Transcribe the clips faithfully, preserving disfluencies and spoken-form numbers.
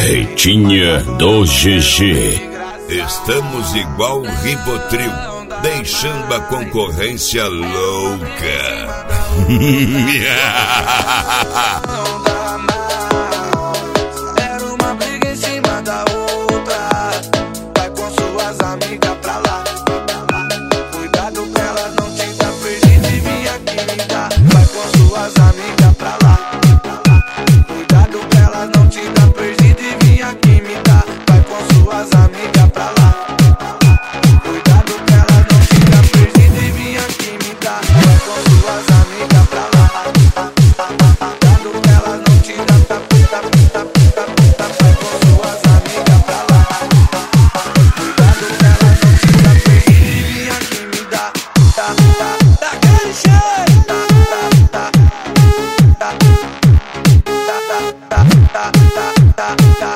Marretinha do G G. Estamos igual Ribotril, deixando a concorrência louca. Era uma briga em cima da outra. Vai com suas amigas pra lá. Cuidado pra elas não te dar perdida e vir aqui me dar. Vai com suas amigas pra lá. Cuidado pra elas não te dar perdida e vir aqui me dar. Vai com suas amigas pra lá. Cuidado pra elas não te dar perdida e vir aqui me dar. Vai com suas amigas pra lá. Cuidado pra elas não te dar puta, puta, puta, puta. Vai com suas amigas pra lá. Cuidado pra elas não te dar perdida e vir aqui me dar. Tá, tá, tá, aquele cheiro. Tá, tá, tá, tá, tá, tá, tá, tá, tá, tá.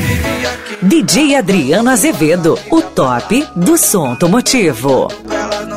D J Adriano Azevedo, o top do som automotivo. Ela não